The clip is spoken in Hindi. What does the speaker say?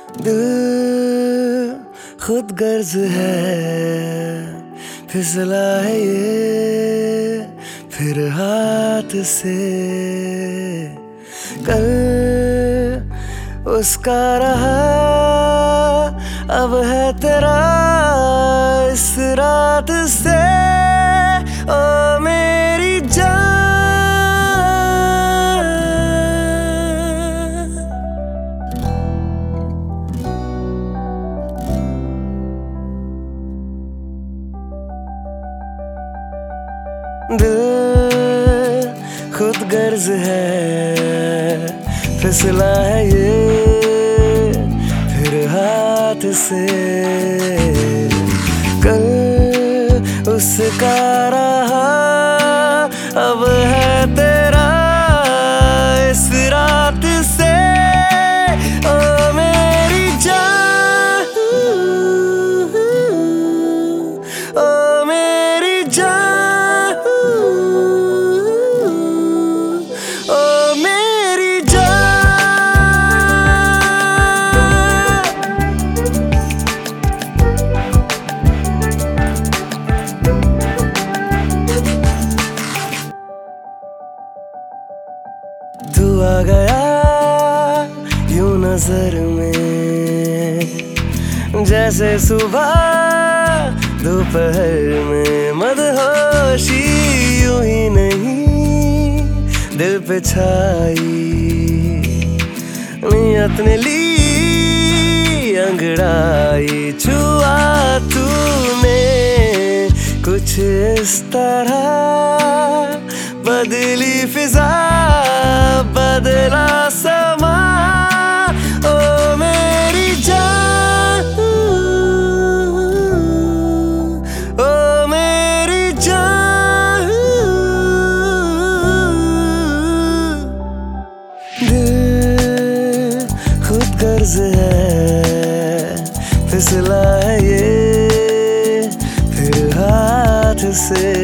दिल खुद गर्ज है, फिसला है ये फिर हाथ से। कल उसका रहा अब है तेरा इस रात से। ओ मेरी जान, दिल खुद गर्ज है, फिसला है ये फिर हाथ से। कल उसका रहा अब है तेरा इस रात से। ओ मेरी जान, ओ मेरी जान, ओ मेरी जान। तू आ गया यूं नजर में, जैसे सुबह दोपहर में। मदहोशी यूं ही नहीं दिल पे छाई, नियत ने ली अंगड़ाई। छुआ तूने कुछ इस तरह, बदली फिजा बदला समा। ओ मेरी जान, ओ मेरी जान। दिल खुद गर्ज है, फिसला है ये फिर हाथ से।